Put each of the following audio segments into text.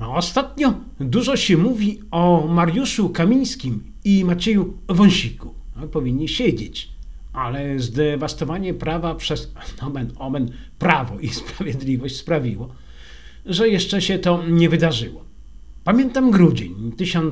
A ostatnio dużo się mówi o Mariuszu Kamińskim i Macieju Wąsiku. Powinni siedzieć, ale zdewastowanie prawa przez nomen omen Prawo i Sprawiedliwość sprawiło, że jeszcze się to nie wydarzyło. Pamiętam grudzień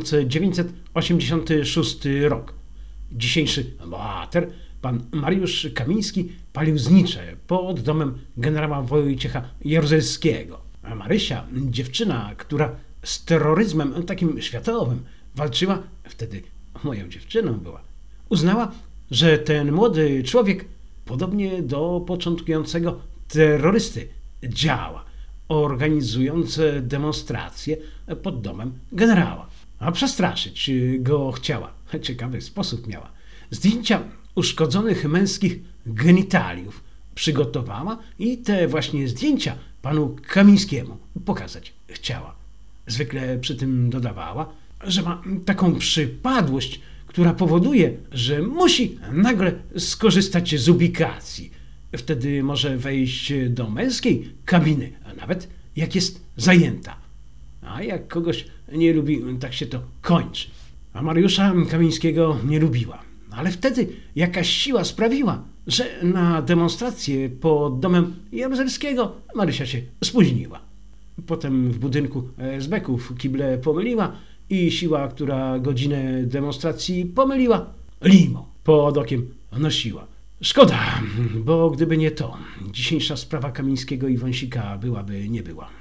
1986 rok. Dzisiejszy bohater, pan Mariusz Kamiński, palił znicze pod domem generała Wojciecha Jaruzelskiego. A Marysia, dziewczyna, która z terroryzmem takim światowym walczyła, wtedy moją dziewczyną była, uznała, że ten młody człowiek, podobnie do początkującego terrorysty, działa, organizując demonstracje pod domem generała. A przestraszyć go chciała. Ciekawy sposób miała. Zdjęcia uszkodzonych męskich genitaliów przygotowała i te właśnie zdjęcia panu Kamińskiemu pokazać chciała. Zwykle przy tym dodawała, że ma taką przypadłość, która powoduje, że musi nagle skorzystać z ubikacji. Wtedy może wejść do męskiej kabiny, a nawet jak jest zajęta. A jak kogoś nie lubi, tak się to kończy. A Mariusza Kamińskiego nie lubiła. Ale wtedy jakaś siła sprawiła, że na demonstrację pod domem Jaruzelskiego Marysia się spóźniła. Potem w budynku SB-ków kible pomyliła i siła, która godzinę demonstracji pomyliła, limo pod okiem nosiła. Szkoda, bo gdyby nie to, dzisiejsza sprawa Kamińskiego i Wąsika byłaby nie była.